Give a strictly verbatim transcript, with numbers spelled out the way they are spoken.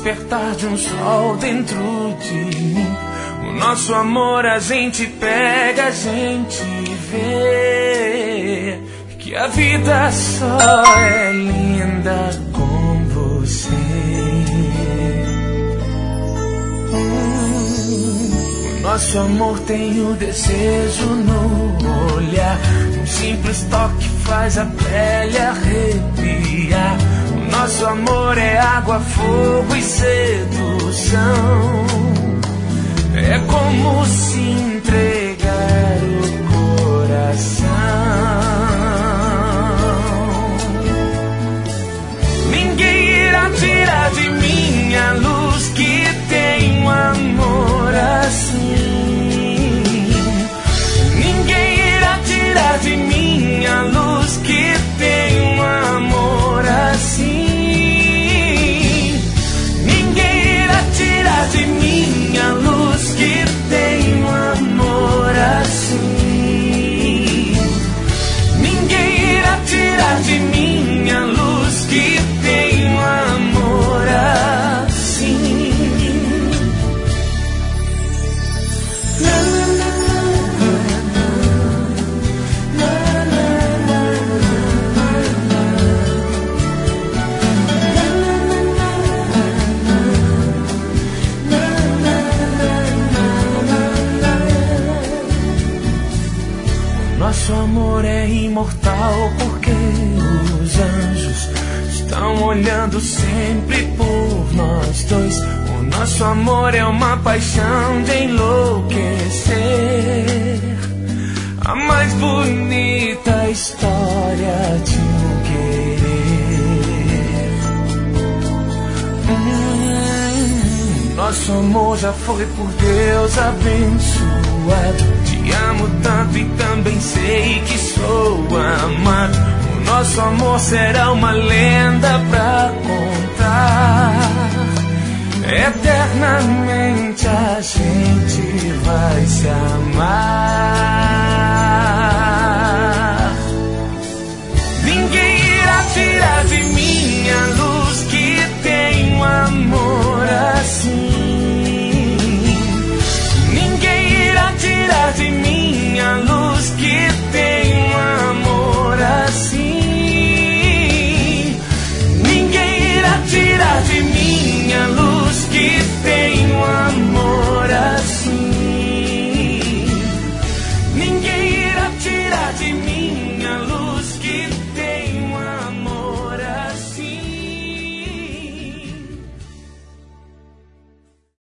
despertar de um sol dentro de mim. O nosso amor a gente pega, a gente vê que a vida só é linda com você. O nosso amor tem o desejo no olhar, um simples toque faz a pele arrepiar. O nosso amor é água, fogo e sedução. É como se entregar o coração. Ninguém irá tirar de mim a luz que tem um amor assim. Ninguém irá tirar de mim a luz que tem um amor assim. Ninguém irá tirar de mim a luz que tem um amor assim. Ninguém irá tirar de mim a luz que tem um amor assim. Nosso amor é imortal porque os anjos estão olhando sempre por nós dois. O nosso amor é uma paixão de enlouquecer, a mais bonita história de um querer. Hum, nosso amor já foi por Deus abençoado. Te amo tanto e também sei que sou amado. O nosso amor será uma lenda pra contar. Eternamente a gente vai se amar.